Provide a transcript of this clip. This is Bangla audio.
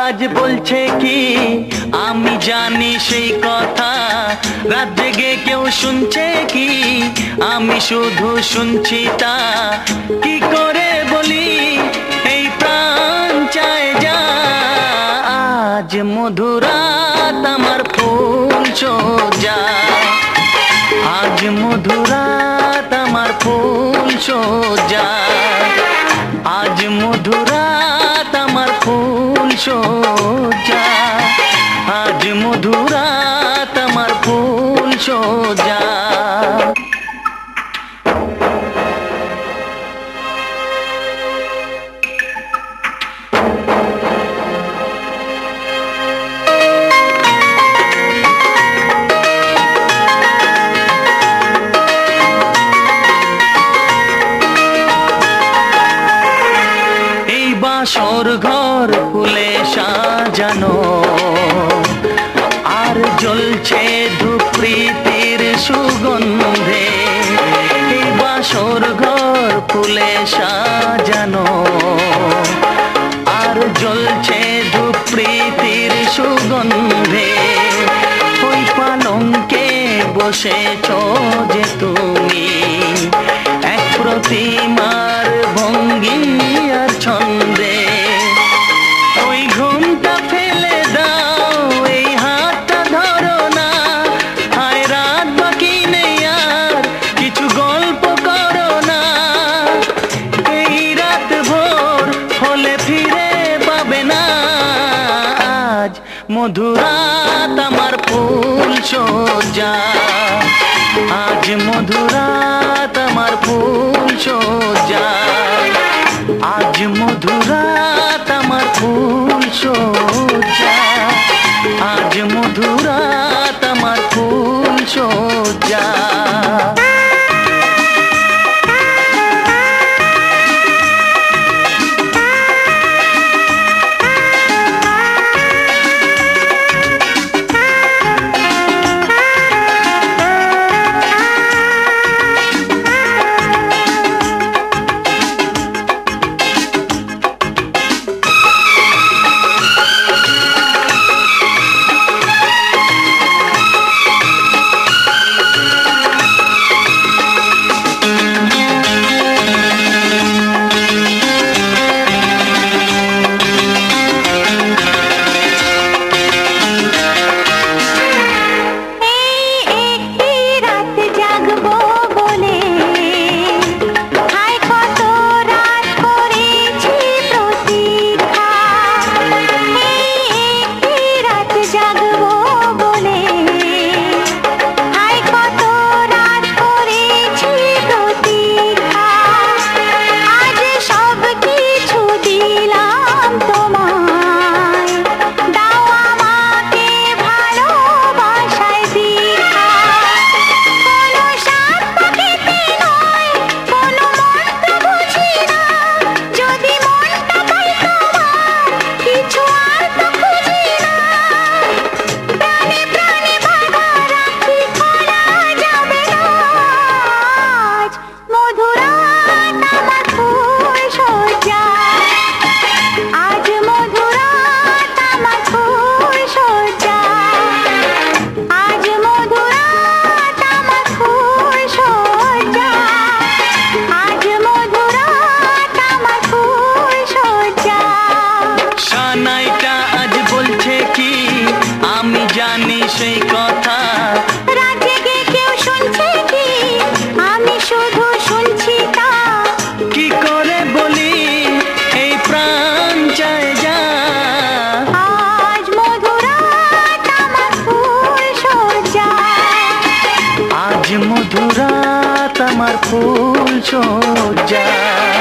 আজ বলছে কি আমি জানি সেই কথা, রাত জেগে কেউ শুনছে কি আমি শুধু শুনছি তা। কি করে বলি এই প্রাণ চায় যা, আজ মধুরাত আমার ফুল সোজা, আজ মধুরাত আমার ফুল সোজা, আজ মধুরাত আমার ফুল সোজা, আজ মধুরাত আমার ফুল সোজা। বাসর ঘর ফুলে সাজানো, আর জ্বলছে ধূপ প্রীতির সুগন্ধে। এই বাসর ঘর ফুলে সাজানো, আর জ্বলছে ধূপ প্রীতির সুগন্ধে। ওই পালঙ্কে বসেছ যে তুমি, এক প্রতিমার ভঙ্গি আর ছন্দে। ওই ঘুমটা ফেলে দাও, এই হাতটা ধরো না, হায় রাত বাকি নেই আর কিছু গল্প করো না। এই রাত ভোর হলে ফিরে পাবে না, আজ মধুরাত আমার ফুল সোজা, আজ মধুরাত আমার ফুল সোজা, আজ মধুরাত আমার ফুল সোজা, আজ মধুরাত আমার ফুল সোজা। সেই কথা, রাত জেগে কেউ শুনছে কি আমি শুধু শুনছি তা। কি করে বলি এই প্রাণ চায় যা, আজ মধুরাত আমার ফুল সোজা, আজ মধুরাত আমার ফুল সোজা।